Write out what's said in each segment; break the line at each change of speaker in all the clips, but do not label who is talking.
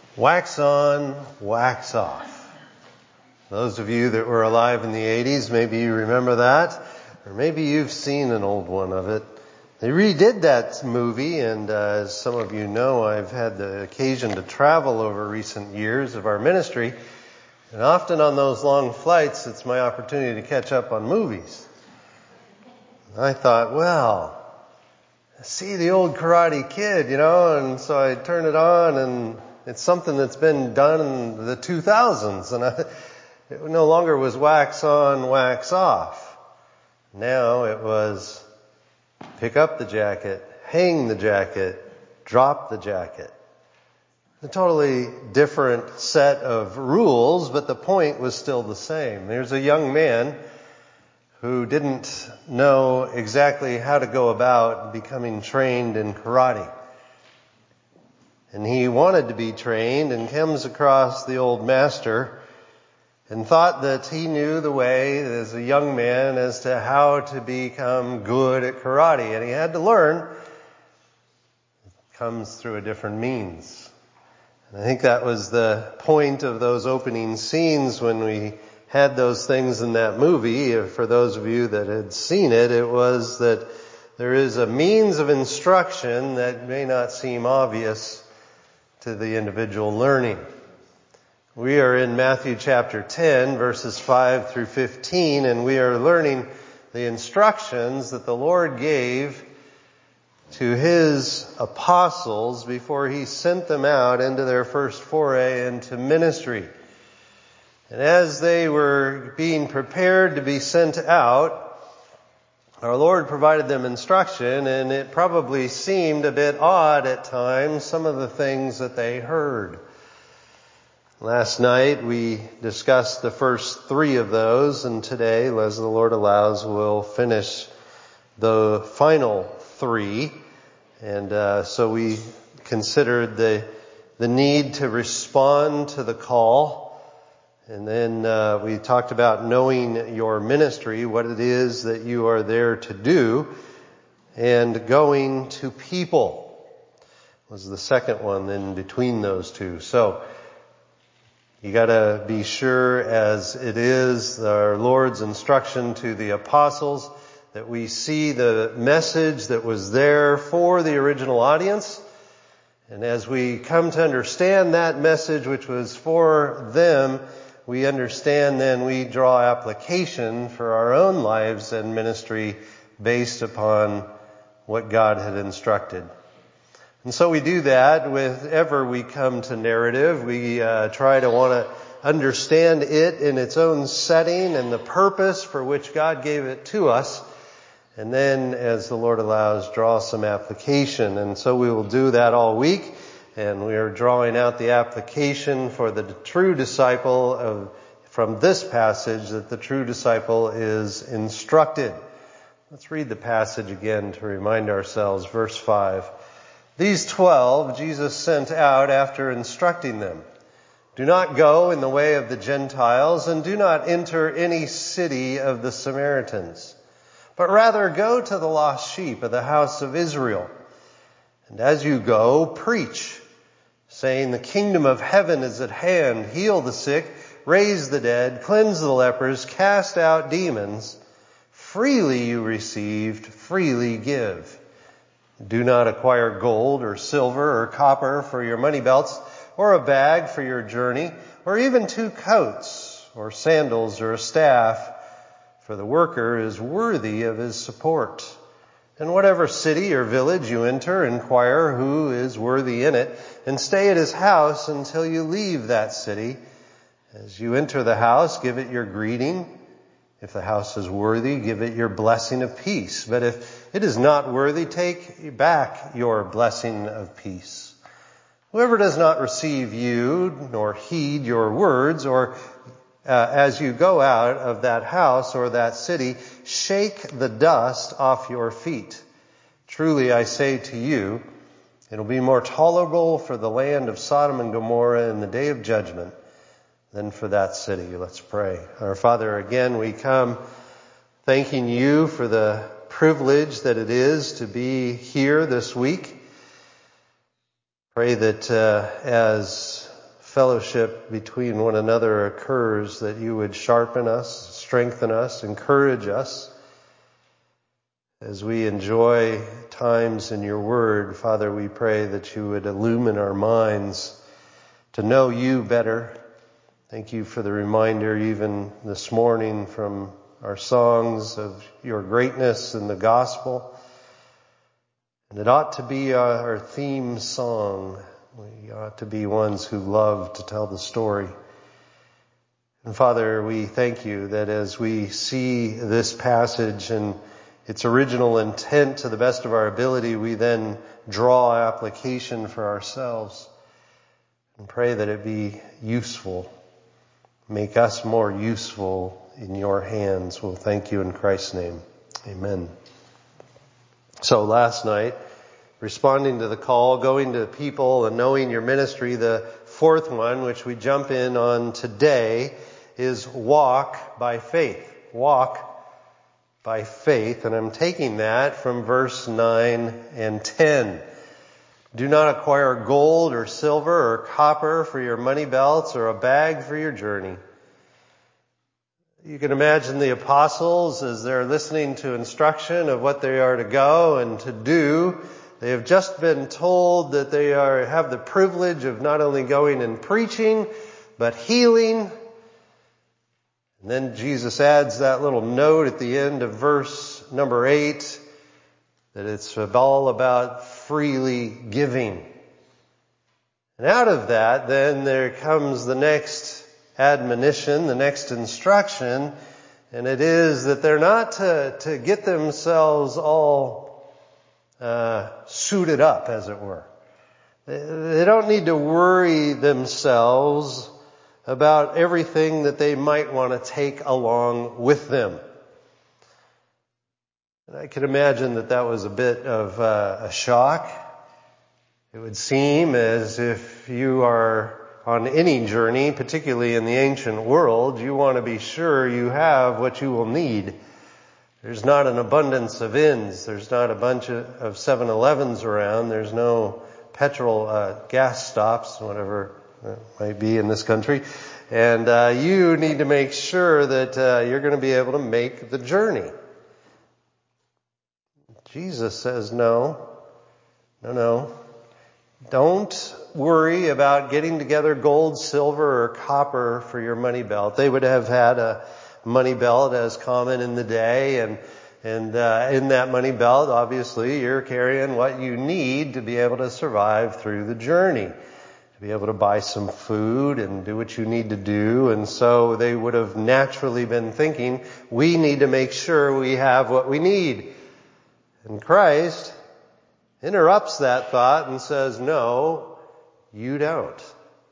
Wax on, wax off. Those of you that were alive in the 80s, maybe you remember that, or maybe you've seen an old one of it. They redid that movie, and as some of you know, I've had the occasion to travel over recent years of our ministry, and often on those long flights, it's my opportunity to catch up on movies. I thought, well, see the old Karate Kid, and so I turned it on, and it's something that's been done in the 2000s, and it no longer was wax on, wax off. Now it was pick up the jacket, hang the jacket, drop the jacket. A totally different set of rules, but the point was still the same. There's a young man who didn't know exactly how to go about becoming trained in karate. And he wanted to be trained and comes across the old master and thought that he knew the way as a young man as to how to become good at karate. And he had to learn. It comes through a different means. And I think that was the point of those opening scenes when we had those things in that movie. For those of you that had seen it, it was that there is a means of instruction that may not seem obvious to the individual learning. We are in Matthew chapter 10, verses 5 through 15, and we are learning the instructions that the Lord gave to His apostles before He sent them out into their first foray into ministry. And as they were being prepared to be sent out, our Lord provided them instruction, and it probably seemed a bit odd at times, some of the things that they heard. Last night we discussed the first three of those, and today, as the Lord allows, we'll finish the final three. And so we considered the need to respond to the call. And then we talked about knowing your ministry, what it is that you are there to do, and going to people was the second one in between those two. So you got to be sure, as it is our Lord's instruction to the apostles, that we see the message that was there for the original audience. And as we come to understand that message which was for them, we understand then we draw application for our own lives and ministry based upon what God had instructed. And so we do that whenever we come to narrative. We try to want to understand it in its own setting and the purpose for which God gave it to us. And then, as the Lord allows, draw some application. And so we will do that all week. And we are drawing out the application for the true disciple from this passage, that the true disciple is instructed. Let's read the passage again to remind ourselves. Verse 5. These 12 Jesus sent out after instructing them. Do not go in the way of the Gentiles, and do not enter any city of the Samaritans, but rather go to the lost sheep of the house of Israel. And as you go, preach, saying, the kingdom of heaven is at hand. Heal the sick, raise the dead, cleanse the lepers, cast out demons. Freely you received, freely give. Do not acquire gold or silver or copper for your money belts, or a bag for your journey, or even 2 coats, or sandals, or a staff, for the worker is worthy of his support. And whatever city or village you enter, inquire who is worthy in it, and stay at his house until you leave that city. As you enter the house, give it your greeting. If the house is worthy, give it your blessing of peace. But if it is not worthy, take back your blessing of peace. Whoever does not receive you, nor heed your words, or as you go out of that house or that city, shake the dust off your feet. Truly I say to you, it'll be more tolerable for the land of Sodom and Gomorrah in the day of judgment than for that city. Let's pray. Our Father, again we come thanking you for the privilege that it is to be here this week. Pray that as fellowship between one another occurs, that you would sharpen us, strengthen us, encourage us. As we enjoy times in your word, Father, we pray that you would illumine our minds to know you better. Thank you for the reminder even this morning from our songs of your greatness in the gospel. And it ought to be our theme song. We ought to be ones who love to tell the story. And Father, we thank you that as we see this passage and its original intent to the best of our ability, we then draw application for ourselves and pray that it be useful. Make us more useful in your hands. We'll thank you in Christ's name. Amen. So last night, responding to the call, going to people and knowing your ministry, the fourth one, which we jump in on today, is walk by faith. Walk by faith. And I'm taking that from verse 9 and 10. Do not acquire gold or silver or copper for your money belts or a bag for your journey. You can imagine the apostles as they're listening to instruction of what they are to go and to do. They have just been told that they have the privilege of not only going and preaching, but healing. And then Jesus adds that little note at the end of verse number 8 that it's all about freely giving. And out of that, then there comes the next admonition, the next instruction, and it is that they're not to get themselves all suited up, as it were. They don't need to worry themselves about everything that they might want to take along with them. And I can imagine that was a bit of a shock. It would seem as if you are on any journey, particularly in the ancient world, you want to be sure you have what you will need. There's not an abundance of inns. There's not a bunch of 7-Elevens around. There's no petrol gas stops, whatever it might be in this country. And you need to make sure that you're going to be able to make the journey. Jesus says, no. Don't worry about getting together gold, silver, or copper for your money belt. They would have had a money belt as common in the day, and in that money belt, obviously, you're carrying what you need to be able to survive through the journey, to be able to buy some food and do what you need to do. And so they would have naturally been thinking, we need to make sure we have what we need. And Christ interrupts that thought and says, no, you don't.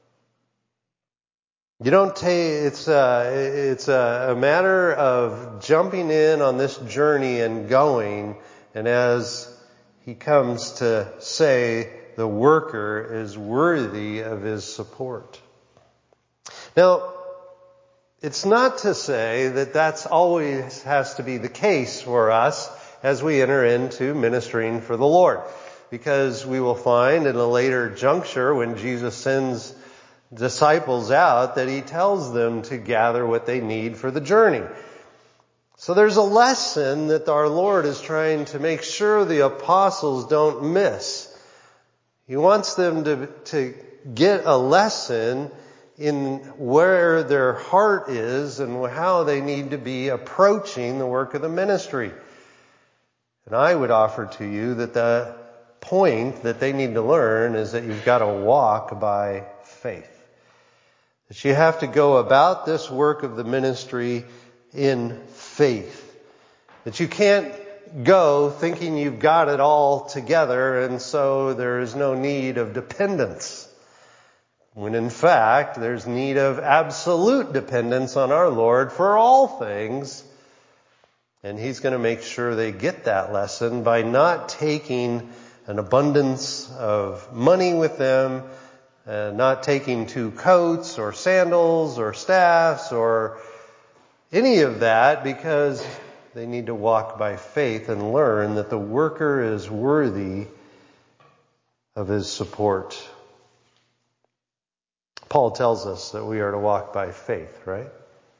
You don't take, it's a matter of jumping in on this journey and going. And as he comes to say, the worker is worthy of his support. Now, it's not to say that that's always has to be the case for us as we enter into ministering for the Lord. Because we will find in a later juncture when Jesus sends disciples out that he tells them to gather what they need for the journey. So there's a lesson that our Lord is trying to make sure the apostles don't miss. He wants them to get a lesson in where their heart is and how they need to be approaching the work of the ministry. And I would offer to you that the point that they need to learn is that you've got to walk by faith. That you have to go about this work of the ministry in faith. That you can't go thinking you've got it all together and so there is no need of dependence. When in fact, there's need of absolute dependence on our Lord for all things. And he's going to make sure they get that lesson by not taking an abundance of money with them, not taking 2 coats or sandals or staffs or any of that, because they need to walk by faith and learn that the worker is worthy of his support. Paul tells us that we are to walk by faith, right?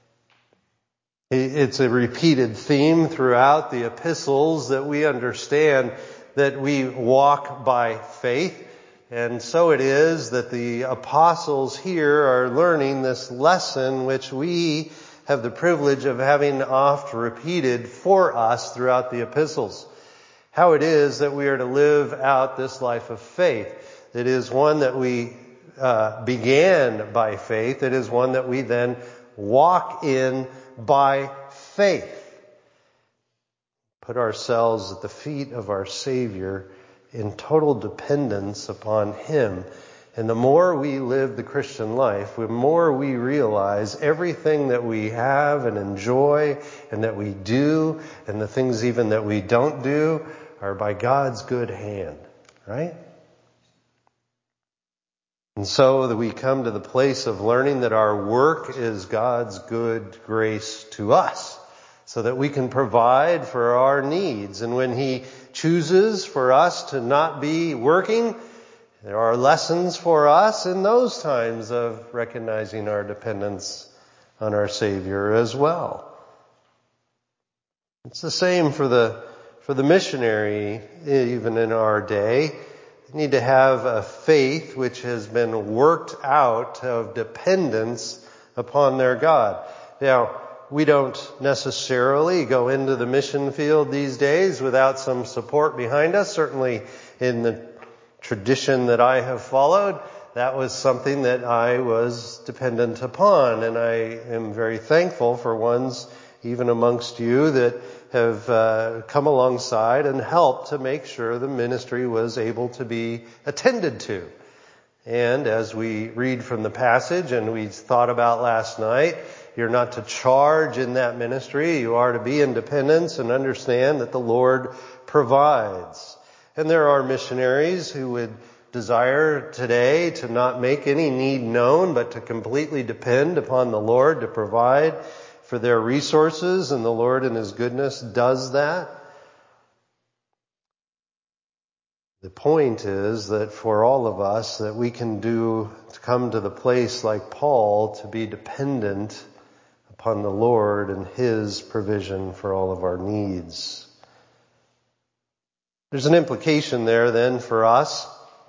It's a repeated theme throughout the epistles that we understand that we walk by faith. And so it is that the apostles here are learning this lesson which we have the privilege of having oft repeated for us throughout the epistles. How it is that we are to live out this life of faith. It is one that we began by faith. It is one that we then walk in by faith. Put ourselves at the feet of our Savior in total dependence upon Him. And the more we live the Christian life, the more we realize everything that we have and enjoy and that we do and the things even that we don't do are by God's good hand, right? And so that we come to the place of learning that our work is God's good grace to us, so that we can provide for our needs. And when He chooses for us to not be working, there are lessons for us in those times of recognizing our dependence on our Savior as well. It's the same for the missionary, even in our day. We need to have a faith which has been worked out of dependence upon their God. Now, we don't necessarily go into the mission field these days without some support behind us. Certainly in the tradition that I have followed, that was something that I was dependent upon. And I am very thankful for ones, even amongst you, that have come alongside and helped to make sure the ministry was able to be attended to. And as we read from the passage and we thought about last night, you're not to charge in that ministry. You are to be in dependence and understand that the Lord provides. And there are missionaries who would desire today to not make any need known, but to completely depend upon the Lord to provide for their resources, and the Lord in His goodness does that. The point is that for all of us, that we can to come to the place like Paul to be dependent upon the Lord and His provision for all of our needs. There's an implication there then for us.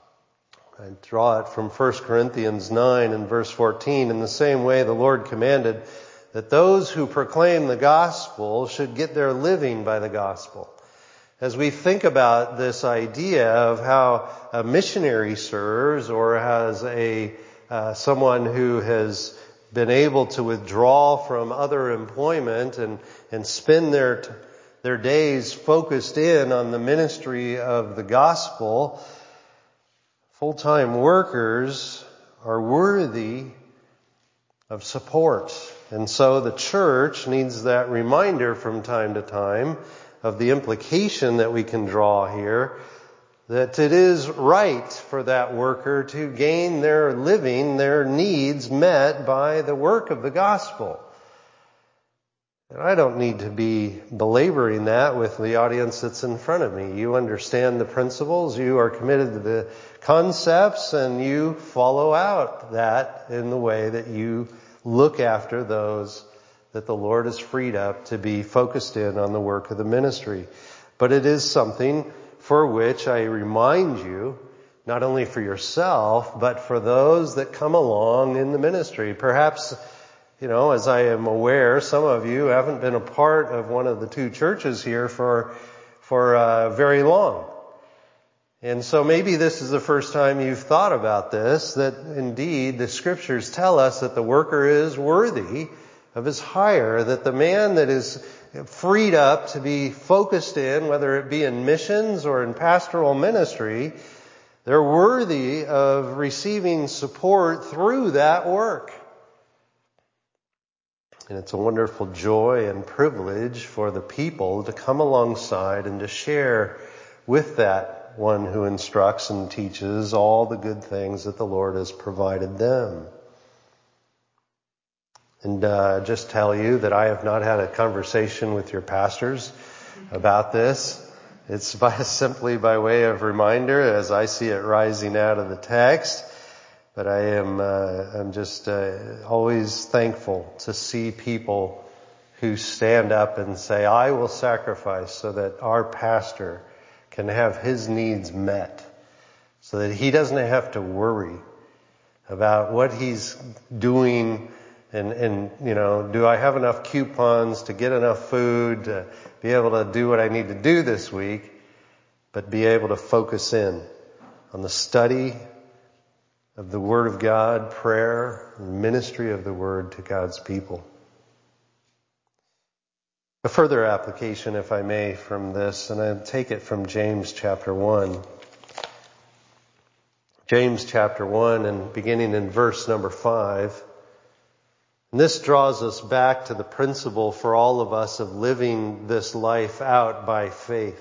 I draw it from 1 Corinthians 9 and verse 14. In the same way, the Lord commanded that those who proclaim the gospel should get their living by the gospel. As we think about this idea of how a missionary serves, or has someone who has been able to withdraw from other employment and spend their days focused in on the ministry of the gospel, full-time workers are worthy of support. And so the church needs that reminder from time to time of the implication that we can draw here, that it is right for that worker to gain their living, their needs met by the work of the gospel. And I don't need to be belaboring that with the audience that's in front of me. You understand the principles, you are committed to the concepts, and you follow out that in the way that you look after those that the Lord has freed up to be focused in on the work of the ministry. But it is something for which I remind you, not only for yourself, but for those that come along in the ministry. Perhaps, as I am aware, some of you haven't been a part of one of the two churches here for very long. And so maybe this is the first time you've thought about this, that indeed the scriptures tell us that the worker is worthy of his hire, that the man that is freed up to be focused in, whether it be in missions or in pastoral ministry, they're worthy of receiving support through that work. And it's a wonderful joy and privilege for the people to come alongside and to share with that one who instructs and teaches all the good things that the Lord has provided them. And just tell you that I have not had a conversation with your pastors about this. It's simply by way of reminder as I see it rising out of the text. But I'm just always thankful to see people who stand up and say, I will sacrifice so that our pastor can have his needs met, so that he doesn't have to worry about what he's doing and do I have enough coupons to get enough food to be able to do what I need to do this week, but be able to focus in on the study of the Word of God, prayer, and ministry of the Word to God's people. A further application, if I may, from this, and I take it from James chapter 1. James chapter 1 and beginning in verse number 5. And this draws us back to the principle for all of us of living this life out by faith.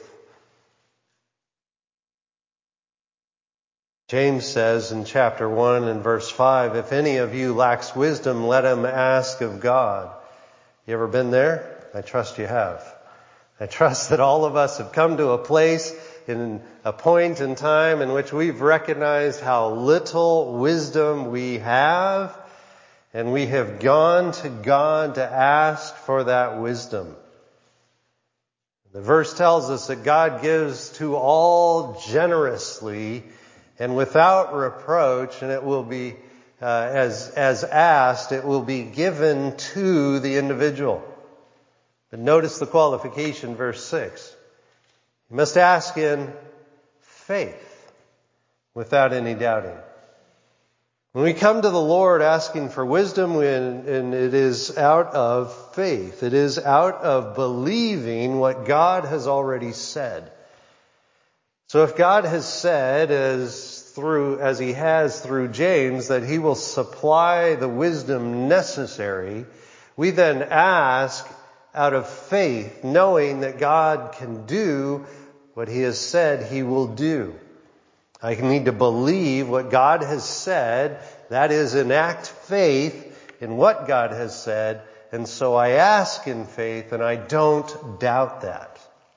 James says in chapter 1 and verse 5, if any of you lacks wisdom, let him ask of God. You ever been there? I trust you have. I trust that all of us have come to a place in a point in time in which we've recognized how little wisdom we have, and we have gone to God to ask for that wisdom. The verse tells us that God gives to all generously and without reproach, and it will be, as asked, it will be given to the individual. But notice the qualification, verse 6. You must ask in faith, without any doubting. When we come to the Lord asking for wisdom, and it is out of faith. It is out of believing what God has already said. So if God has said, as he has through James, that he will supply the wisdom necessary, we then ask out of faith, knowing that God can do what he has said he will do. I need to believe what God has said, that is, enact faith in what God has said, and so I ask in faith, and I don't doubt that.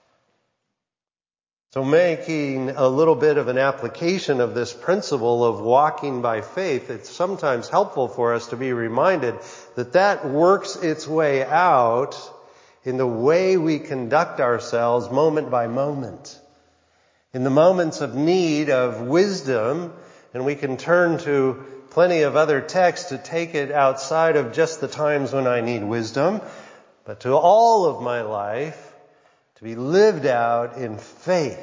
So making a little bit of an application of this principle of walking by faith, it's sometimes helpful for us to be reminded that that works its way out in the way we conduct ourselves moment by moment. In the moments of need of wisdom, and we can turn to plenty of other texts to take it outside of just the times when I need wisdom, but to all of my life, to be lived out in faith.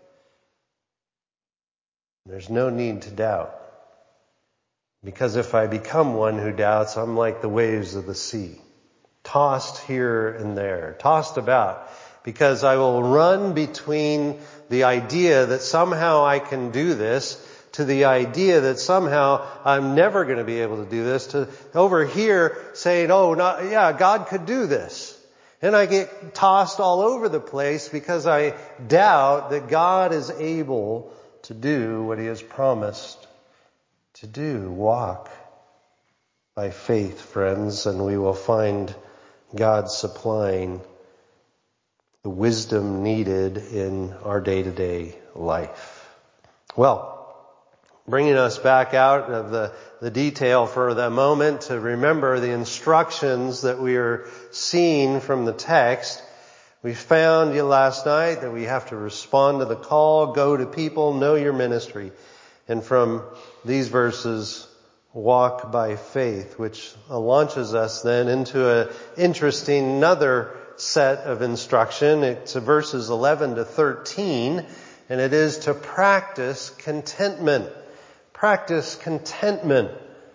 There's no need to doubt. Because if I become one who doubts, I'm like the waves of the sea, tossed here and there, tossed about, because I will run between the idea that somehow I can do this to the idea that somehow I'm never going to be able to do this, to over here saying, God could do this. And I get tossed all over the place because I doubt that God is able to do what he has promised to do. Walk by faith, friends, and we will find God supplying the wisdom needed in our day-to-day life. Well, bringing us back out of the detail for the moment to remember the instructions that we are seeing from the text. We found last night that we have to respond to the call, go to people, know your ministry. And from these verses, walk by faith, which launches us then into an interesting another set of instruction. It's verses 11 to 13, and it is to practice contentment. Practice contentment.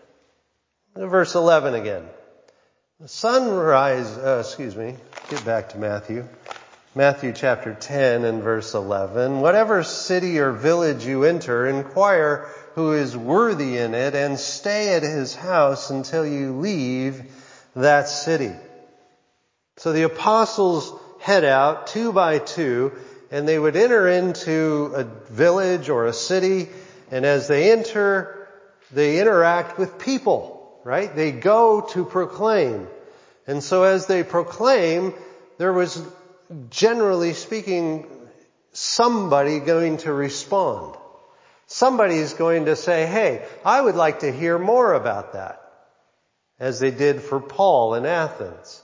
Verse 11 again. The sunrise, get back to Matthew. Matthew chapter 10 and verse 11. Whatever city or village you enter, inquire who is worthy in it and stay at his house until you leave that city. So the apostles head out 2 by 2, and they would enter into a village or a city, and as they enter, they interact with people, right? They go to proclaim. And so as they proclaim, there was, generally speaking, somebody going to respond. somebody's going to say, hey, I would like to hear more about that, as they did for Paul in Athens.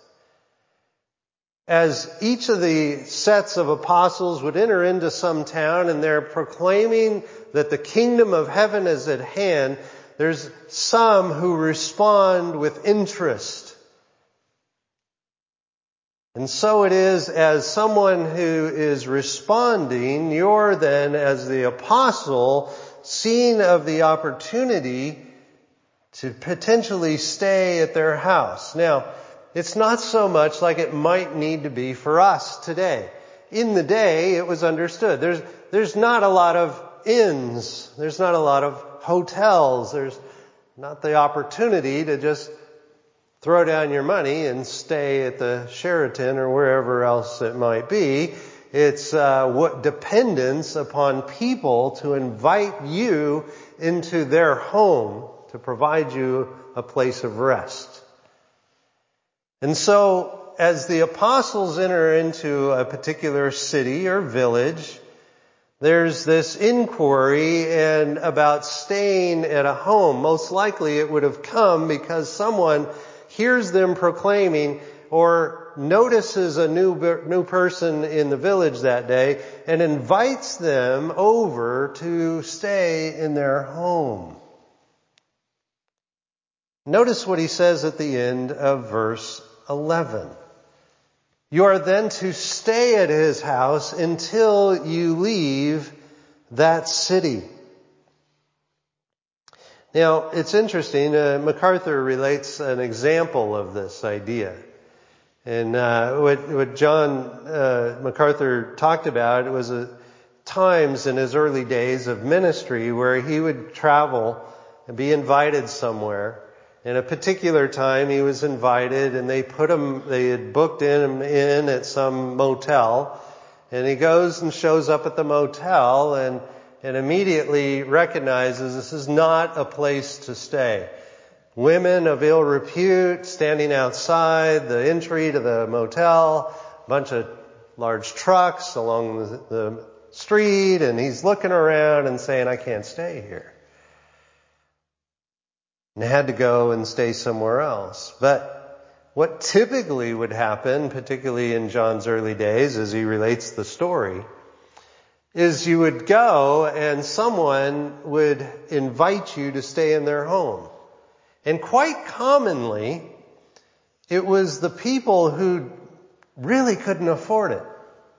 As each of the sets of apostles would enter into some town and they're proclaiming that the kingdom of heaven is at hand, there's some who respond with interest. And so it is, as someone who is responding, you're then, as the apostle, seeing of the opportunity to potentially stay at their house. Now, it's not so much like it might need to be for us today. In the day, it was understood. There's not a lot of inns. There's not a lot of hotels. There's not the opportunity to just throw down your money and stay at the Sheraton or wherever else it might be. It's what dependence upon people to invite you into their home to provide you a place of rest. And so, as the apostles enter into a particular city or village, there's this inquiry about staying at a home. Most likely it would have come because someone hears them proclaiming or notices a new person in the village that day and invites them over to stay in their home. Notice what he says at the end of verse 11. You are then to stay at his house until you leave that city. Now, it's interesting. MacArthur relates an example of this idea. And what John MacArthur talked about was times in his early days of ministry where he would travel and be invited somewhere. In a particular time, he was invited, and they had booked him in at some motel, and he goes and shows up at the motel and immediately recognizes this is not a place to stay. Women of ill repute standing outside the entry to the motel, a bunch of large trucks along the street, and he's looking around and saying, I can't stay here. And had to go and stay somewhere else. But what typically would happen, particularly in John's early days as he relates the story, is you would go and someone would invite you to stay in their home. And quite commonly, it was the people who really couldn't afford it.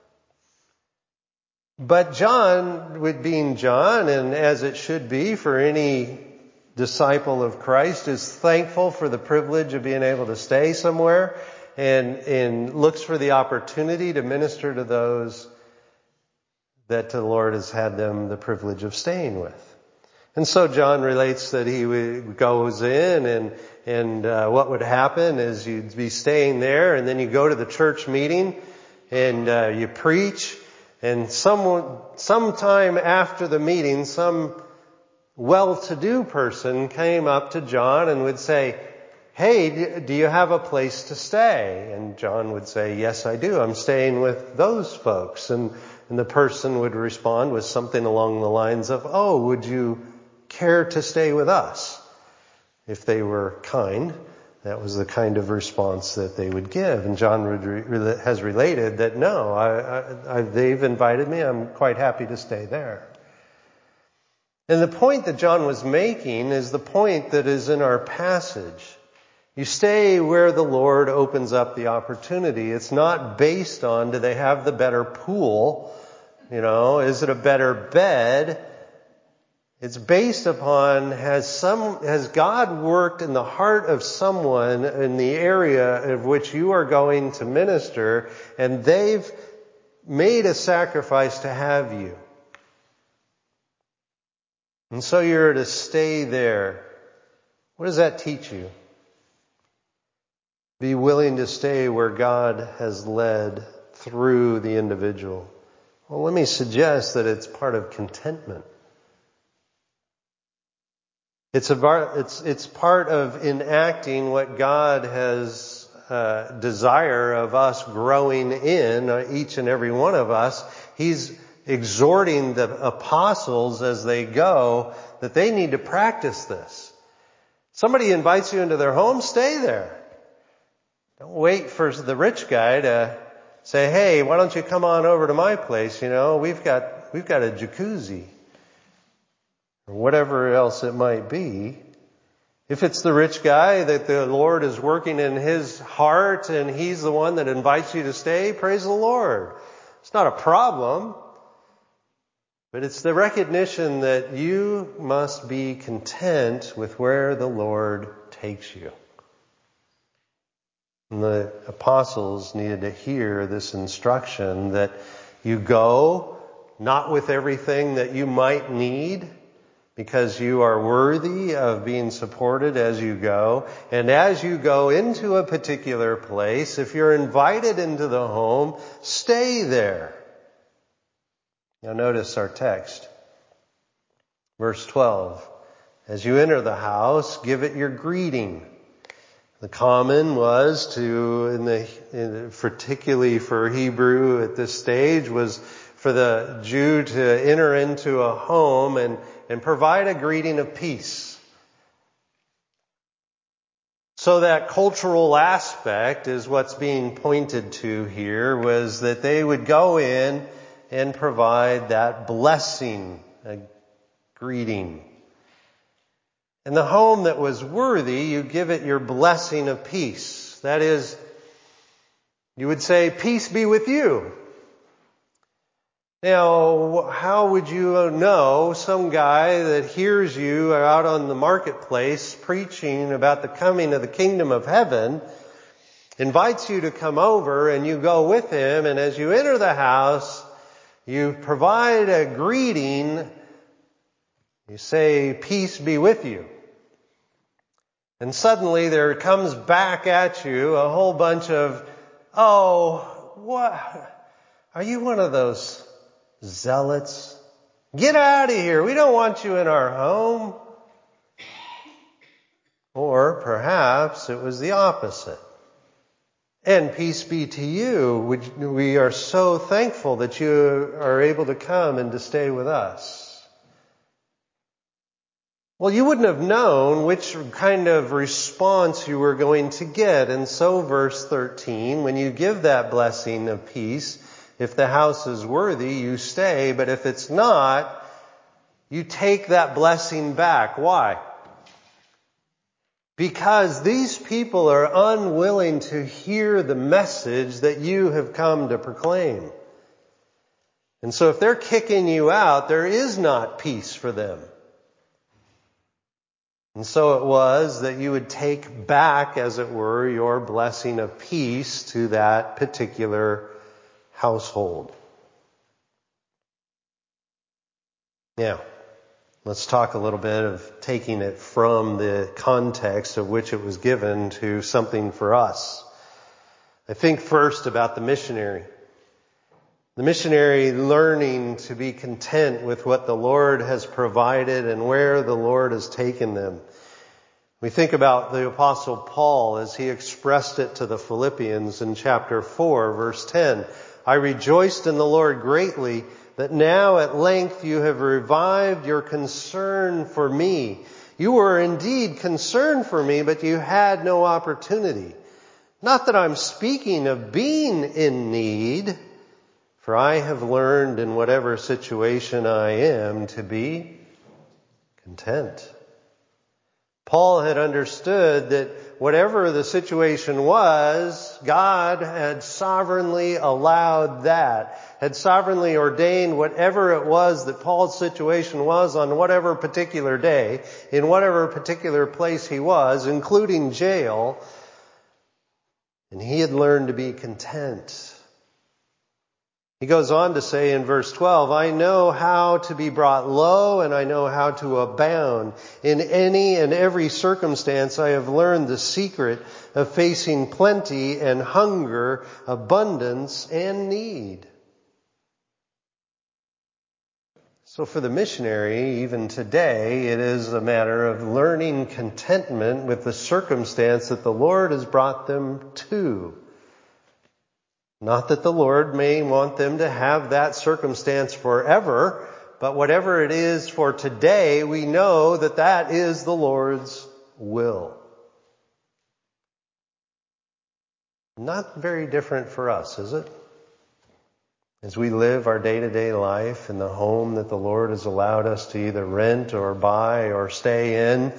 But John, being John, and as it should be for any disciple of Christ, is thankful for the privilege of being able to stay somewhere and looks for the opportunity to minister to those that the Lord has had them the privilege of staying with. And so John relates that he goes in and what would happen is you'd be staying there and then you go to the church meeting and you preach, and sometime after the meeting, some well-to-do person came up to John and would say, hey, do you have a place to stay? And John would say, yes, I do. I'm staying with those folks. And the person would respond with something along the lines of, oh, would you care to stay with us? If they were kind, that was the kind of response that they would give. And John has related that, no, they've invited me. I'm quite happy to stay there. And the point that John was making is the point that is in our passage. You stay where the Lord opens up the opportunity. It's not based on, do they have the better pool? Is it a better bed? It's based upon, has God worked in the heart of someone in the area of which you are going to minister, and they've made a sacrifice to have you. And so you're to stay there. What does that teach you? Be willing to stay where God has led through the individual. Well, let me suggest that it's part of contentment. It's part of enacting what God has desire of us growing in, each and every one of us. He's exhorting the apostles as they go that they need to practice this. Somebody invites you into their home, stay there. Don't wait for the rich guy to say, hey, why don't you come on over to my place? We've got a jacuzzi. Or whatever else it might be. If it's the rich guy that the Lord is working in his heart and he's the one that invites you to stay, praise the Lord. It's not a problem. But it's the recognition that you must be content with where the Lord takes you. And the apostles needed to hear this instruction that you go not with everything that you might need, because you are worthy of being supported as you go. And as you go into a particular place, if you're invited into the home, stay there. Now notice our text. Verse 12. As you enter the house, give it your greeting. The common was particularly for Hebrew at this stage, was for the Jew to enter into a home and provide a greeting of peace. So that cultural aspect is what's being pointed to here, was that they would go in and provide that blessing, a greeting. And the home that was worthy, you give it your blessing of peace. That is, you would say, peace be with you. Now, how would you know some guy that hears you out on the marketplace preaching about the coming of the kingdom of heaven, invites you to come over and you go with him, and as you enter the house, you provide a greeting, you say, peace be with you. And suddenly there comes back at you a whole bunch of, what? Are you one of those zealots? Get out of here. We don't want you in our home. Or perhaps it was the opposite. And peace be to you. We are so thankful that you are able to come and to stay with us. Well, you wouldn't have known which kind of response you were going to get. And so verse 13, when you give that blessing of peace, if the house is worthy, you stay. But if it's not, you take that blessing back. Why? Because these people are unwilling to hear the message that you have come to proclaim. And so if they're kicking you out, there is not peace for them. And so it was that you would take back, as it were, your blessing of peace to that particular household. Now, let's talk a little bit of taking it from the context of which it was given to something for us. I think first about the missionary. The missionary learning to be content with what the Lord has provided and where the Lord has taken them. We think about the Apostle Paul as he expressed it to the Philippians in chapter 4, verse 10. I rejoiced in the Lord greatly that now at length you have revived your concern for me. You were indeed concerned for me, but you had no opportunity. Not that I'm speaking of being in need, for I have learned in whatever situation I am to be content. Paul had understood that whatever the situation was, God had sovereignly allowed that, had sovereignly ordained whatever it was that Paul's situation was on whatever particular day, in whatever particular place he was, including jail, and he had learned to be content. He goes on to say in verse 12, I know how to be brought low and I know how to abound. In any and every circumstance I have learned the secret of facing plenty and hunger, abundance and need. So for the missionary, even today, it is a matter of learning contentment with the circumstance that the Lord has brought them to. Not that the Lord may want them to have that circumstance forever, but whatever it is for today, we know that that is the Lord's will. Not very different for us, is it? As we live our day-to-day life in the home that the Lord has allowed us to either rent or buy or stay in,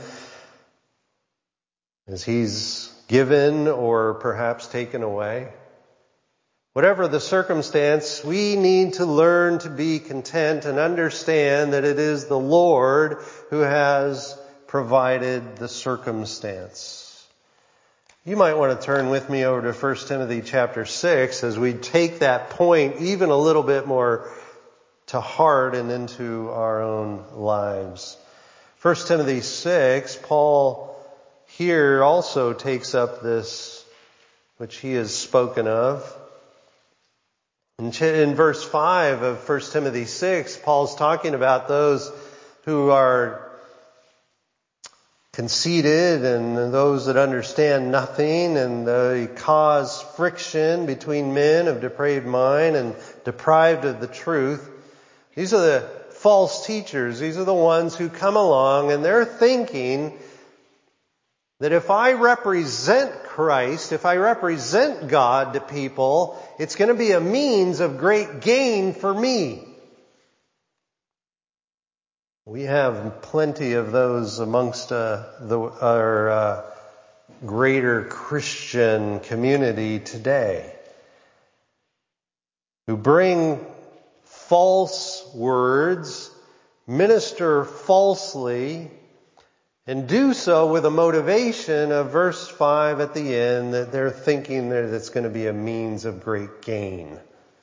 as He's given or perhaps taken away. Whatever the circumstance, we need to learn to be content and understand that it is the Lord who has provided the circumstance. You might want to turn with me over to 1 Timothy chapter 6 as we take that point even a little bit more to heart and into our own lives. 1 Timothy 6, Paul here also takes up this which he has spoken of. In verse 5 of 1 Timothy 6, Paul's talking about those who are conceited and those that understand nothing, and they cause friction between men of depraved mind and deprived of the truth. These are the false teachers. These are the ones who come along and they're thinking that if I represent Christ, if I represent God to people, it's going to be a means of great gain for me. We have plenty of those amongst our greater Christian community today who bring false words, minister falsely, and do so with a motivation of verse 5 at the end that they're thinking that it's going to be a means of great gain.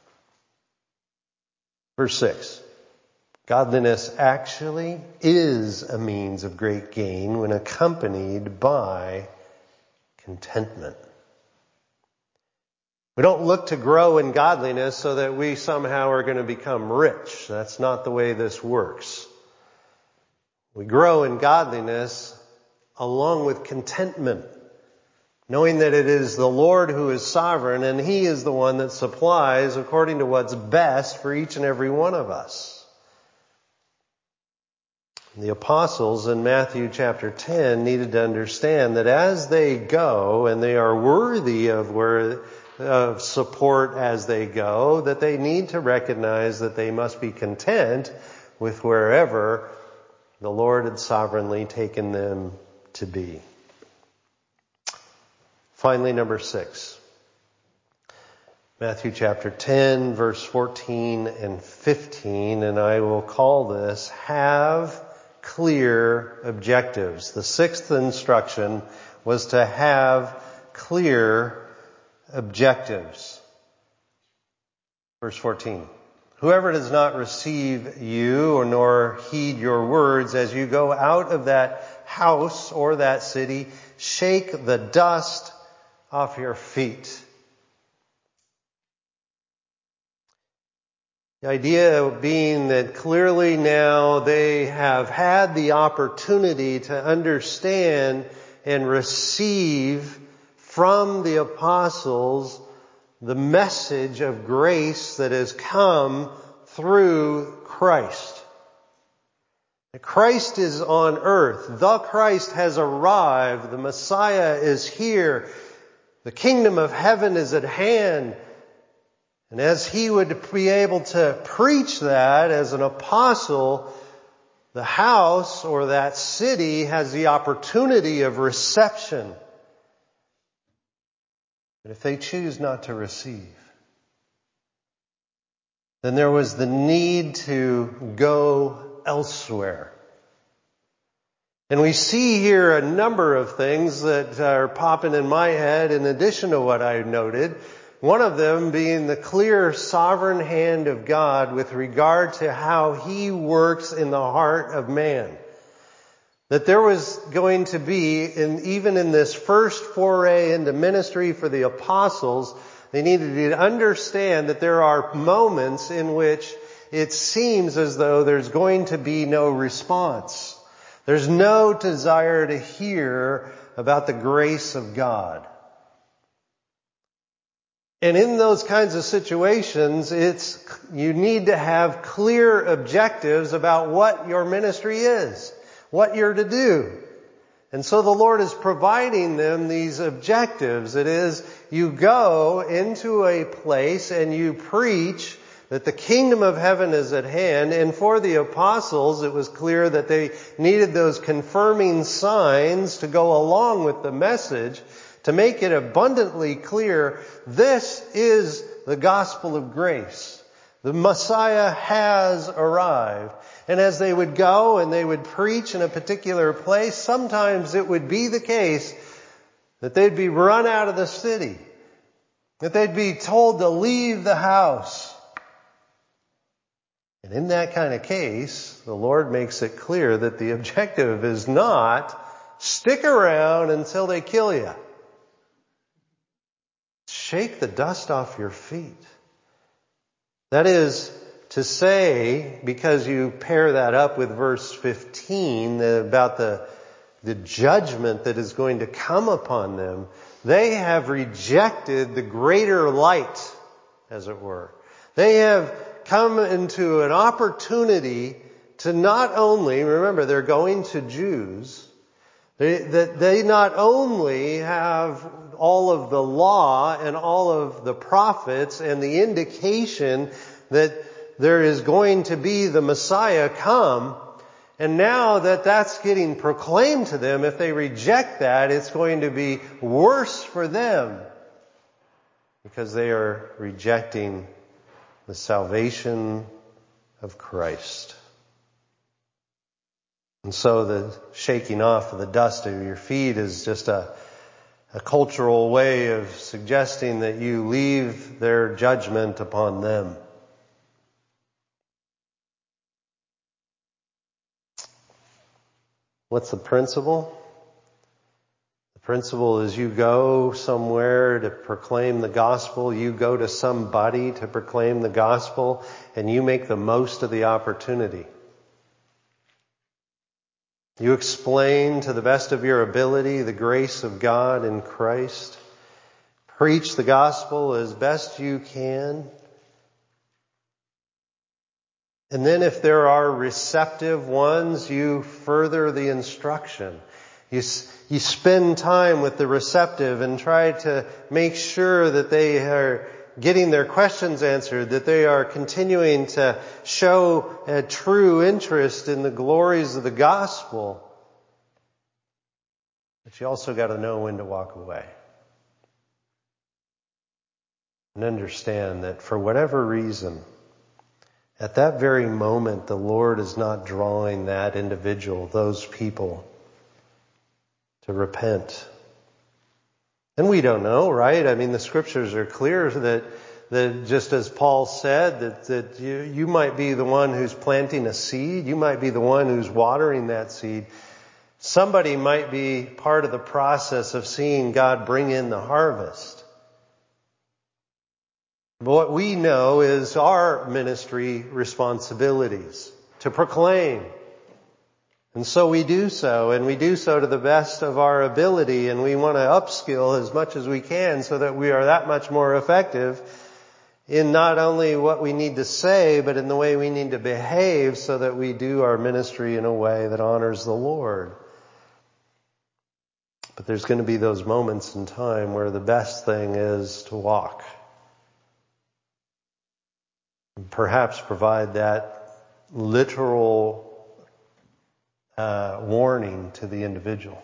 Verse 6. Godliness actually is a means of great gain when accompanied by contentment. We don't look to grow in godliness so that we somehow are going to become rich. That's not the way this works. We grow in godliness along with contentment, knowing that it is the Lord who is sovereign and He is the one that supplies according to what's best for each and every one of us. The apostles in Matthew chapter 10 needed to understand that as they go, and they are worthy of support as they go, that they need to recognize that they must be content with wherever the Lord had sovereignly taken them to be. Finally, number 6. Matthew chapter 10, verse 14 and 15, and I will call this, have clear objectives. The 6th instruction was to have clear objectives. Verse 14. Whoever does not receive you nor heed your words as you go out of that house or that city, shake the dust off your feet. The idea being that clearly now they have had the opportunity to understand and receive from the apostles the message of grace that has come through Christ. Christ is on earth. The Christ has arrived. The Messiah is here. The kingdom of heaven is at hand. And as he would be able to preach that as an apostle, the house or that city has the opportunity of reception. But if they choose not to receive, then there was the need to go elsewhere. And we see here a number of things that are popping in my head in addition to what I noted. One of them being the clear sovereign hand of God with regard to how He works in the heart of man. That there was going to be, even in this first foray into ministry for the apostles, they needed to understand that there are moments in which it seems as though there's going to be no response. There's no desire to hear about the grace of God. And in those kinds of situations, you need to have clear objectives about what your ministry is, what you're to do. And so the Lord is providing them these objectives. It is, you go into a place and you preach that the kingdom of heaven is at hand. And for the apostles, it was clear that they needed those confirming signs to go along with the message to make it abundantly clear, this is the gospel of grace. The Messiah has arrived. And as they would go and they would preach in a particular place, sometimes it would be the case that they'd be run out of the city, that they'd be told to leave the house. And in that kind of case, the Lord makes it clear that the objective is not stick around until they kill you. Shake the dust off your feet. That is to say, because you pair that up with verse 15 about the judgment that is going to come upon them, they have rejected the greater light, as it were. They have come into an opportunity to not only, remember, they're going to Jews, they not only have all of the law and all of the prophets and the indication that there is going to be the Messiah come, and now that that's getting proclaimed to them, if they reject that, it's going to be worse for them because they are rejecting the salvation of Christ. And so the shaking off of the dust of your feet is just a cultural way of suggesting that you leave their judgment upon them. What's the principle? The principle is you go somewhere to proclaim the gospel, you go to somebody to proclaim the gospel, and you make the most of the opportunity. You explain to the best of your ability the grace of God in Christ. Preach the gospel as best you can. And then if there are receptive ones, you further the instruction. You spend time with the receptive and try to make sure that they are getting their questions answered, that they are continuing to show a true interest in the glories of the gospel. But you also got to know when to walk away. And understand that for whatever reason, at that very moment, the Lord is not drawing that individual, those people, to repent. And we don't know, right? I mean, the scriptures are clear that just as Paul said, that you might be the one who's planting a seed. You might be the one who's watering that seed. Somebody might be part of the process of seeing God bring in the harvest. But what we know is our ministry responsibilities to proclaim. And so we do so, and we do so to the best of our ability, and we want to upskill as much as we can so that we are that much more effective in not only what we need to say, but in the way we need to behave so that we do our ministry in a way that honors the Lord. But there's going to be those moments in time where the best thing is to walk. And perhaps provide that literal warning to the individual.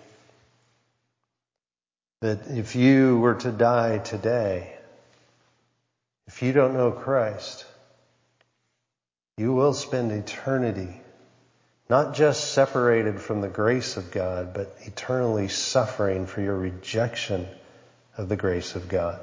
That if you were to die today, if you don't know Christ, you will spend eternity not just separated from the grace of God, but eternally suffering for your rejection of the grace of God.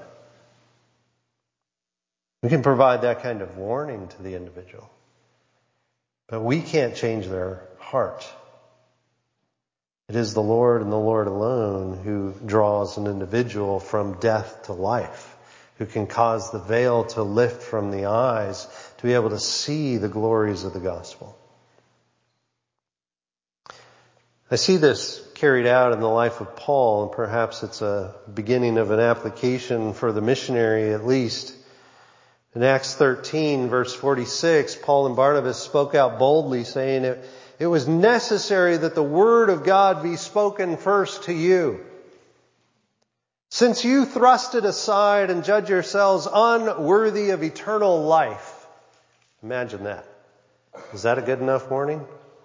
We can provide that kind of warning to the individual, but we can't change their heart. It is the Lord and the Lord alone who draws an individual from death to life, who can cause the veil to lift from the eyes to be able to see the glories of the gospel. I see this carried out in the life of Paul, and perhaps it's a beginning of an application for the missionary at least. In Acts 13, verse 46, Paul and Barnabas spoke out boldly, saying it was necessary that the word of God be spoken first to you. Since you thrust it aside and judge yourselves unworthy of eternal life. Imagine that. Is that a good enough warning?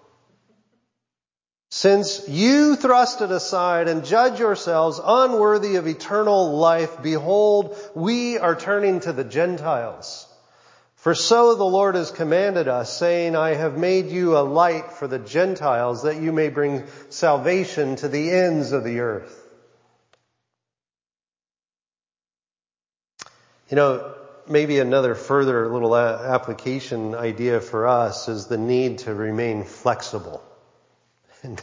Since you thrust it aside and judge yourselves unworthy of eternal life, behold, we are turning to the Gentiles. For so the Lord has commanded us, saying, I have made you a light for the Gentiles, that you may bring salvation to the ends of the earth. You know, maybe another further little application idea for us is the need to remain flexible. And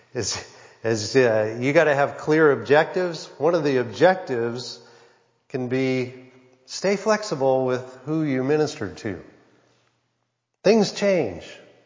you got to have clear objectives. One of the objectives can be stay flexible with who you minister to. Things change.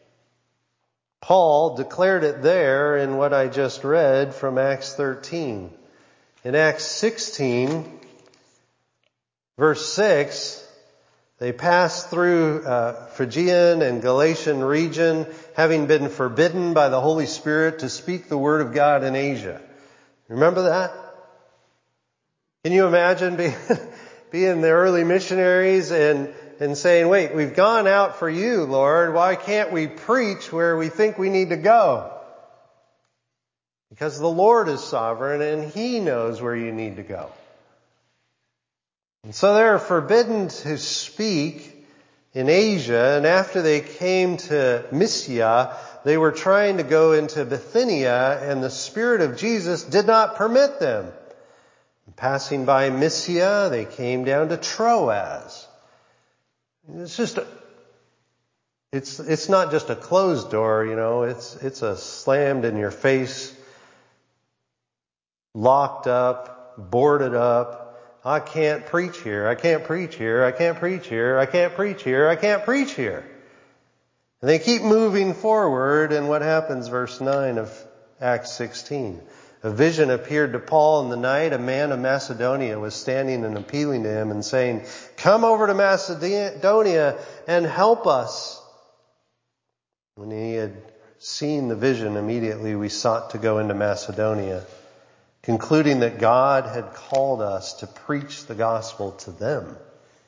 Paul declared it there in what I just read from Acts 13. In Acts 16, verse 6, they passed through Phrygian and Galatian region, having been forbidden by the Holy Spirit to speak the word of God in Asia. Remember that? Can you imagine being the early missionaries and saying, wait, we've gone out for you, Lord. Why can't we preach where we think we need to go? Because the Lord is sovereign and He knows where you need to go. And so they're forbidden to speak in Asia, and after they came to Mysia, they were trying to go into Bithynia, and the Spirit of Jesus did not permit them. And passing by Mysia, they came down to Troas. It's not just a closed door, you know, it's a slammed in your face, locked up, boarded up. I can't preach here. I can't preach here. I can't preach here. I can't preach here. I can't preach here. And they keep moving forward, and what happens, verse 9 of Acts 16. A vision appeared to Paul in the night. A man of Macedonia was standing and appealing to him and saying, come over to Macedonia and help us. When he had seen the vision, immediately we sought to go into Macedonia, concluding that God had called us to preach the gospel to them.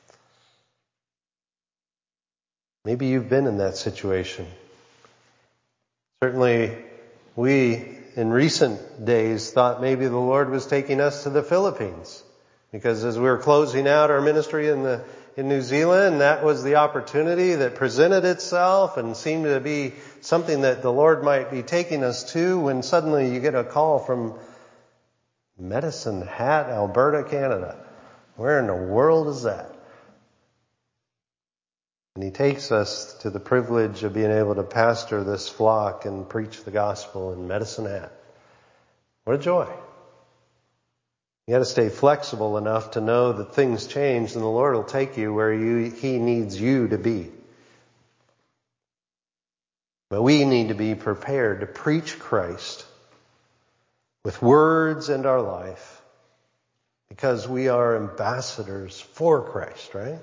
Maybe you've been in that situation. Certainly, we in recent days thought maybe the Lord was taking us to the Philippines, because as we were closing out our ministry in New Zealand, that was the opportunity that presented itself and seemed to be something that the Lord might be taking us to, when suddenly you get a call from Medicine Hat, Alberta, Canada. Where in the world is that? And He takes us to the privilege of being able to pastor this flock and preach the gospel in Medicine Hat. What a joy. You got to stay flexible enough to know that things change and the Lord will take you where He needs you to be. But we need to be prepared to preach Christ with words and our life, because we are ambassadors for Christ, right?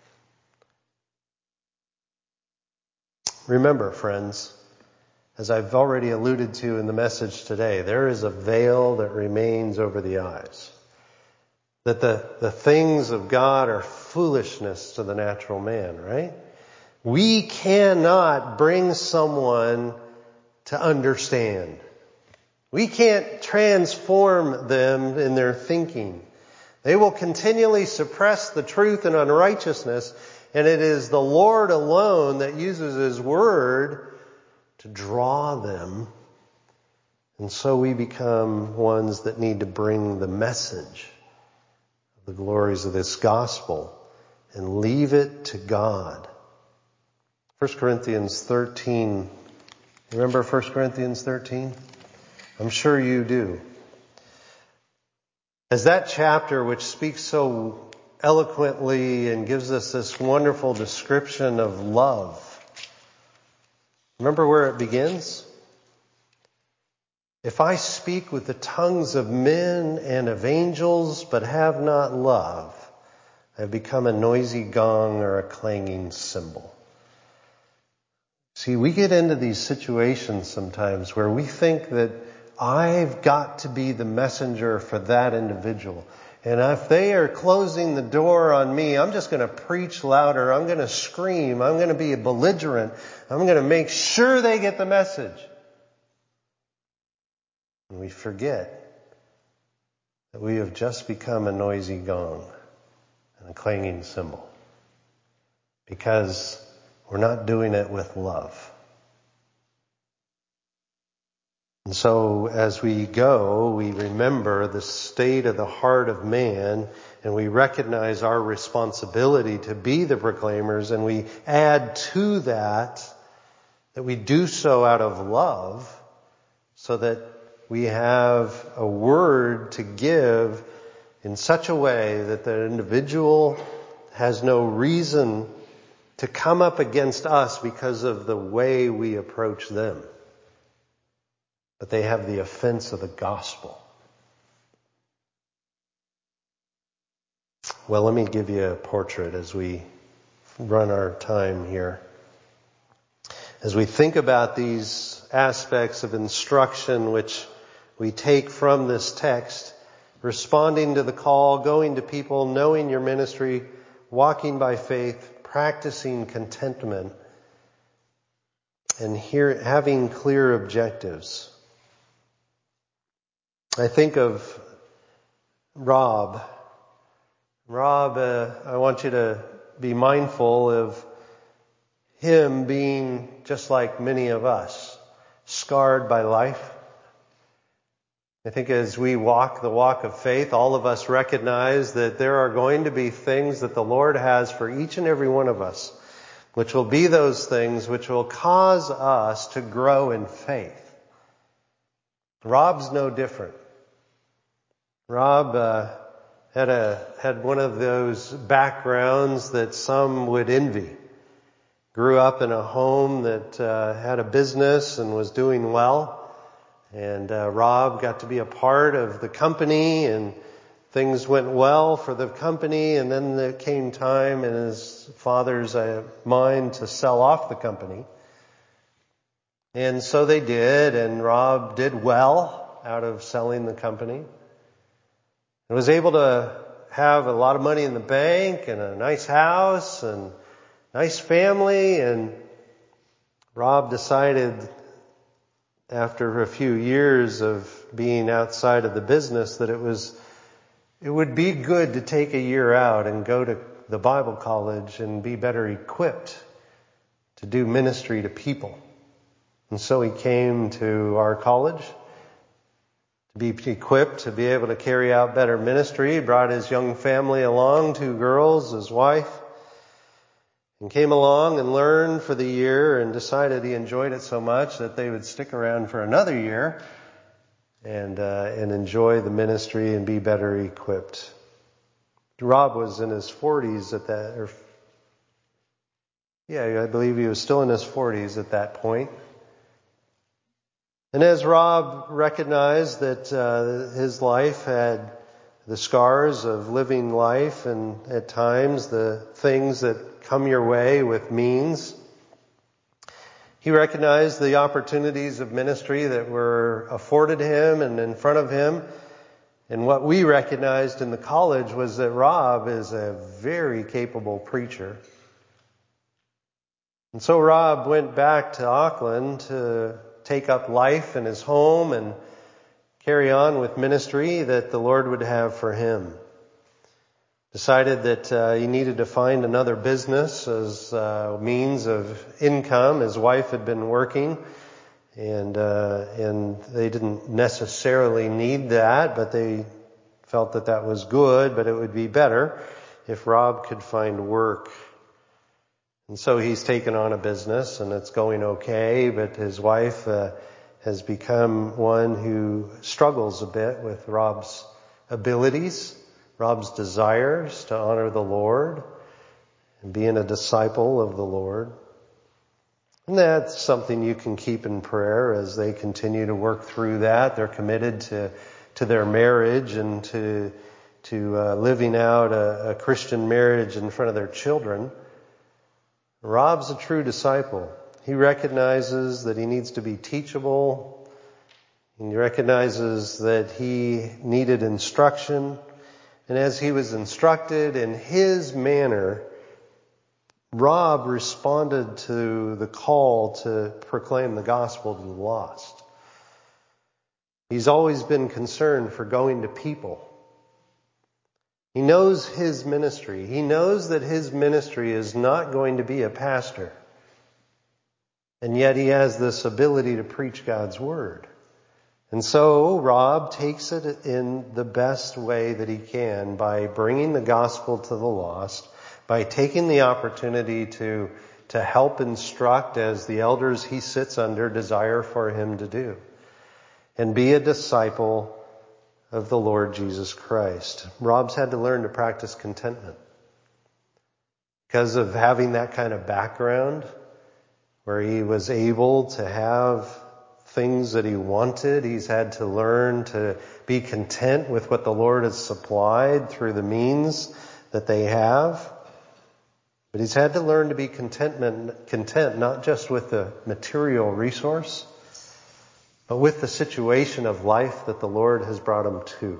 Remember, friends, as I've already alluded to in the message today, there is a veil that remains over the eyes. That the things of God are foolishness to the natural man, right? We cannot bring someone to understand. We can't transform them in their thinking. They will continually suppress the truth in unrighteousness, and it is the Lord alone that uses His Word to draw them. And so we become ones that need to bring the message of the glories of this gospel and leave it to God. 1 Corinthians 13. Remember 1 Corinthians 13? I'm sure you do. As that chapter, which speaks so eloquently and gives us this wonderful description of love. Remember where it begins? If I speak with the tongues of men and of angels, but have not love, I have become a noisy gong or a clanging cymbal. See, we get into these situations sometimes where we think that I've got to be the messenger for that individual. And if they are closing the door on me, I'm just going to preach louder. I'm going to scream. I'm going to be belligerent. I'm going to make sure they get the message. And we forget that we have just become a noisy gong and a clanging cymbal because we're not doing it with love. And so as we go, we remember the state of the heart of man, and we recognize our responsibility to be the proclaimers, and we add to that we do so out of love, so that we have a word to give in such a way that the individual has no reason to come up against us because of the way we approach them. But they have the offense of the gospel. Well, let me give you a portrait as we run our time here. As we think about these aspects of instruction which we take from this text, responding to the call, going to people, knowing your ministry, walking by faith, practicing contentment, and having clear objectives. I think of Rob. Rob, I want you to be mindful of him being just like many of us, scarred by life. I think as we walk the walk of faith, all of us recognize that there are going to be things that the Lord has for each and every one of us, which will be those things which will cause us to grow in faith. Rob's no different. Rob had one of those backgrounds that some would envy. Grew up in a home that had a business and was doing well. And Rob got to be a part of the company, and things went well for the company. And then there came time in his father's mind to sell off the company. And so they did, and Rob did well out of selling the company. And was able to have a lot of money in the bank and a nice house and nice family. And Rob decided after a few years of being outside of the business that it would be good to take a year out and go to the Bible college and be better equipped to do ministry to people. And so he came to our college to be equipped to be able to carry out better ministry. He brought his young family along, 2 girls, his wife, and came along and learned for the year and decided he enjoyed it so much that they would stick around for another year and enjoy the ministry and be better equipped. Rob was in his 40s at that, I believe he was still in his 40s at that point. And as Rob recognized that his life had the scars of living life and at times the things that come your way with means, he recognized the opportunities of ministry that were afforded him and in front of him. And what we recognized in the college was that Rob is a very capable preacher. And so Rob went back to Auckland to take up life in his home and carry on with ministry that the Lord would have for him. Decided that he needed to find another business as means of income. His wife had been working, and they didn't necessarily need that, but they felt that that was good, but it would be better if Rob could find work. And so he's taken on a business, and it's going okay, but his wife has become one who struggles a bit with Rob's abilities, Rob's desires to honor the Lord and being a disciple of the Lord. And that's something you can keep in prayer as they continue to work through that. They're committed to their marriage and to living out a Christian marriage in front of their children. Rob's a true disciple. He recognizes that he needs to be teachable. He recognizes that he needed instruction. And as he was instructed in his manner, Rob responded to the call to proclaim the gospel to the lost. He's always been concerned for going to people. He knows his ministry. He knows that his ministry is not going to be a pastor. And yet he has this ability to preach God's word. And so Rob takes it in the best way that he can by bringing the gospel to the lost, by taking the opportunity to help instruct as the elders he sits under desire for him to do, and be a disciple of the Lord Jesus Christ. Rob's had to learn to practice contentment because of having that kind of background where he was able to have things that he wanted. He's had to learn to be content with what the Lord has supplied through the means that they have. But he's had to learn to be content not just with the material resource, but with the situation of life that the Lord has brought him to.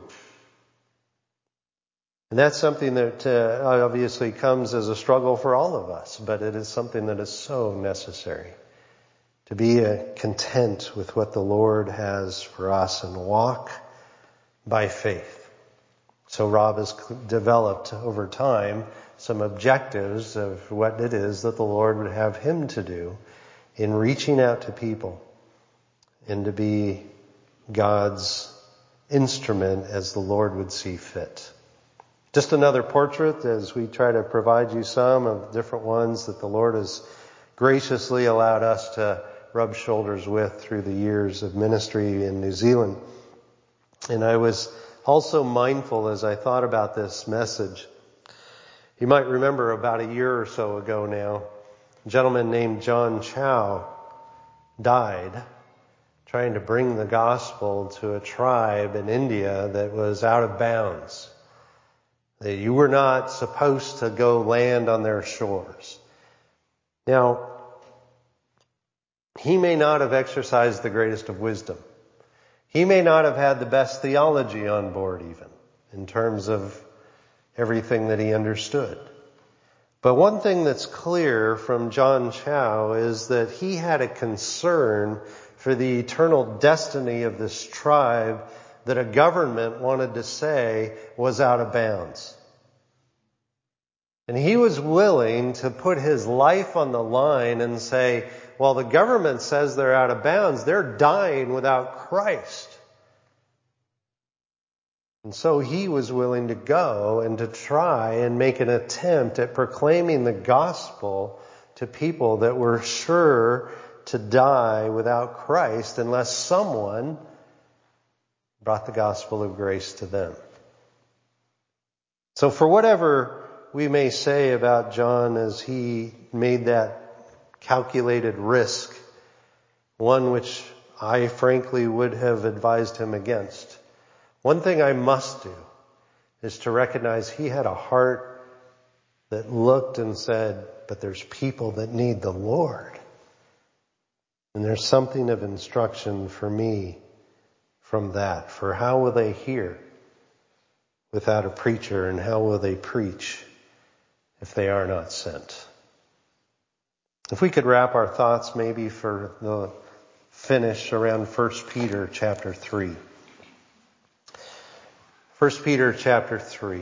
And that's something that obviously comes as a struggle for all of us, but it is something that is so necessary. To be content with what the Lord has for us and walk by faith. So Rob has developed over time some objectives of what it is that the Lord would have him to do in reaching out to people and to be God's instrument as the Lord would see fit. Just another portrait as we try to provide you some of different ones that the Lord has graciously allowed us to rub shoulders with through the years of ministry in New Zealand. And I was also mindful as I thought about this message. You might remember about a year or so ago now, a gentleman named John Chow died trying to bring the gospel to a tribe in India that was out of bounds. That you were not supposed to go land on their shores. Now, he may not have exercised the greatest of wisdom. He may not have had the best theology on board even, in terms of everything that he understood. But one thing that's clear from John Chow is that he had a concern for the eternal destiny of this tribe that a government wanted to say was out of bounds. And he was willing to put his life on the line and say, well, the government says they're out of bounds. They're dying without Christ. And so he was willing to go and to try and make an attempt at proclaiming the gospel to people that were sure to die without Christ unless someone brought the gospel of grace to them. So for whatever we may say about John as he made that calculated risk, one which I frankly would have advised him against, one thing I must do is to recognize he had a heart that looked and said, but there's people that need the Lord. And there's something of instruction for me from that. For how will they hear without a preacher, and how will they preach if they are not sent? If we could wrap our thoughts maybe for the finish around 1 Peter chapter 3. 1 Peter chapter 3.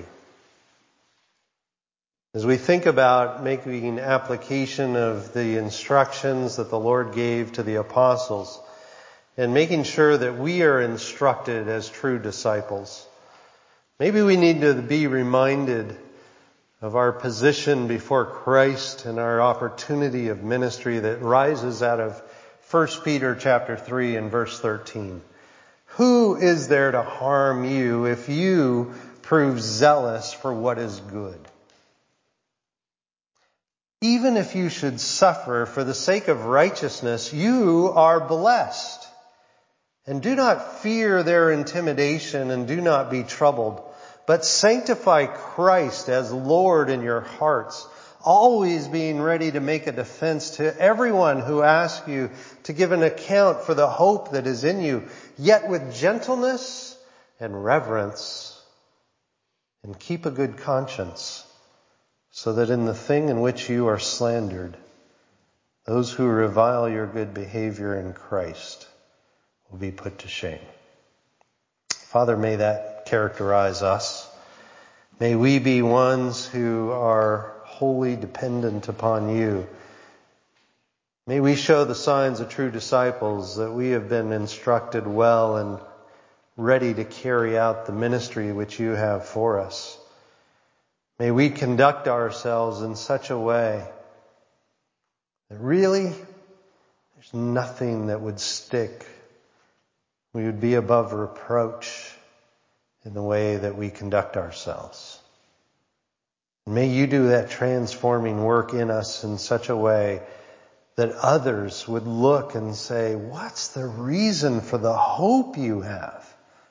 As we think about making application of the instructions that the Lord gave to the apostles and making sure that we are instructed as true disciples, maybe we need to be reminded of our position before Christ and our opportunity of ministry that rises out of 1 Peter chapter 3 and verse 13. Who is there to harm you if you prove zealous for what is good? Even if you should suffer for the sake of righteousness, you are blessed. And do not fear their intimidation and do not be troubled, but sanctify Christ as Lord in your hearts, always being ready to make a defense to everyone who asks you to give an account for the hope that is in you, yet with gentleness and reverence, and keep a good conscience, so that in the thing in which you are slandered, those who revile your good behavior in Christ will be put to shame. Father, may that characterize us. May we be ones who are wholly dependent upon you. May we show the signs of true disciples that we have been instructed well and ready to carry out the ministry which you have for us. May we conduct ourselves in such a way that really there's nothing that would stick. We would be above reproach in the way that we conduct ourselves. May you do that transforming work in us in such a way that others would look and say, what's the reason for the hope you have?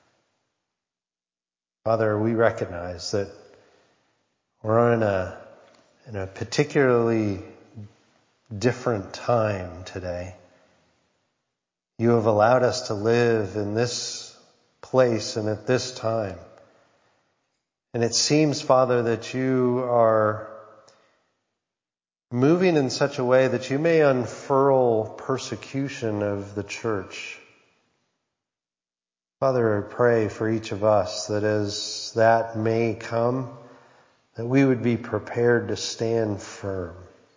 Father, we recognize that we're in a particularly different time today. You have allowed us to live in this place and at this time. And it seems, Father, that you are moving in such a way that you may unfurl persecution of the church. Father, I pray for each of us that as that may come, that we would be prepared to stand firm.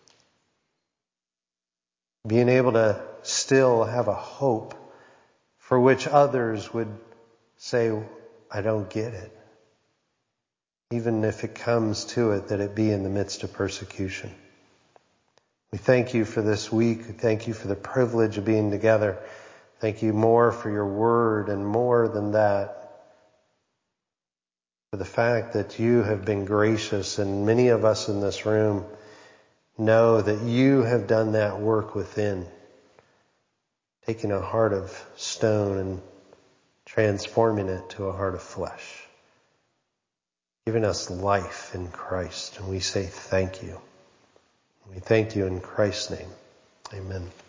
Being able to still have a hope for which others would say, I don't get it. Even if it comes to it, that it be in the midst of persecution. We thank you for this week. We thank you for the privilege of being together. Thank you more for your word, and more than that, for the fact that you have been gracious, and many of us in this room know that you have done that work within, taking a heart of stone and transforming it to a heart of flesh, giving us life in Christ. And we say thank you. We thank you in Christ's name. Amen.